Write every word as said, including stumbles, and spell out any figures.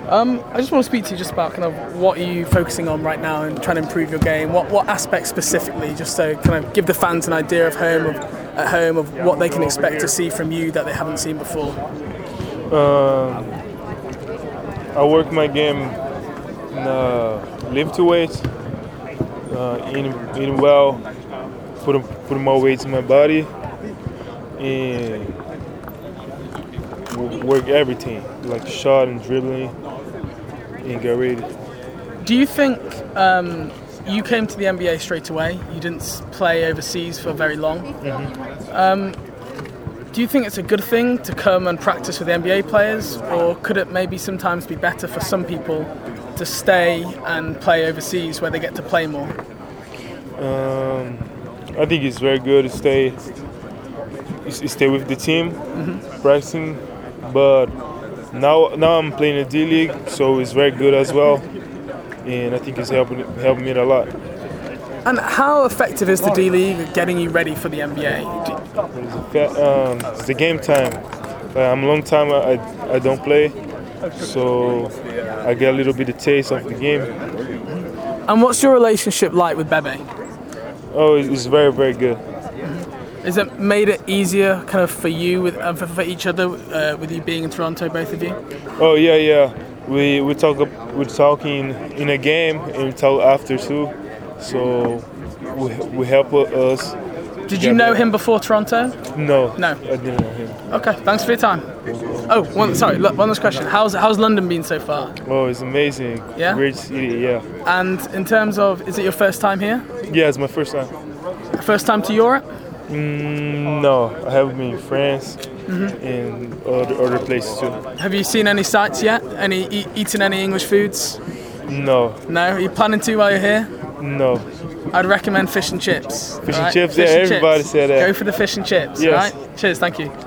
Um, I just want to speak to you just about kind of what are you focusing on right now and trying to improve your game. What what aspects specifically, just so kind of give the fans an idea of home of at home of what they can expect to see from you that they haven't seen before. Um, I work my game in uh, lift to weight, uh, eating, eating well, putting putting more weight in my body, and w- work everything like shot and dribbling, and get ready. Do you think um, you came to the N B A straight away? You didn't s- play overseas for very long. Mm-hmm. Um, do you think it's a good thing to come and practice with the N B A players, or could it maybe sometimes be better for some people to stay and play overseas where they get to play more? Um, I think it's very good to stay s- stay with the team, Mm-hmm. practicing. But now now I'm playing in the D League, so it's very good as well, and I think it's helping helping me a lot. And how effective is the D League at getting you ready for the N B A? Do- It's, a fa- um, it's the game time. Uh, I'm a long time I, I don't play, so I get a little bit of taste of the game. And what's your relationship like with Bebe? Oh, it's, it's very very good. Has it made it easier kind of for you with uh, for, for each other uh, with you being in Toronto, both of you? Oh yeah yeah. We we talk up- we're talking in a game and we talk after too, so we we help us. Did you know him before Toronto? No. No. I didn't know him. Okay, thanks for your time. Oh, one, sorry, look, one last question. How's how's London been so far? Oh, it's amazing. Yeah? Great city, yeah. And in terms of, is it your first time here? Yeah, it's my first time. First time to Europe? Mm, no, I have been in France and other, other places too. Have you seen any sights yet? Any e- eaten any English foods? No, No. Are you planning to while you're here? no. I'd recommend fish and chips. Fish and alright? chips, Fish yeah, and everybody chips. said that. Go for the fish and chips. Yes. All right. Cheers. Thank you.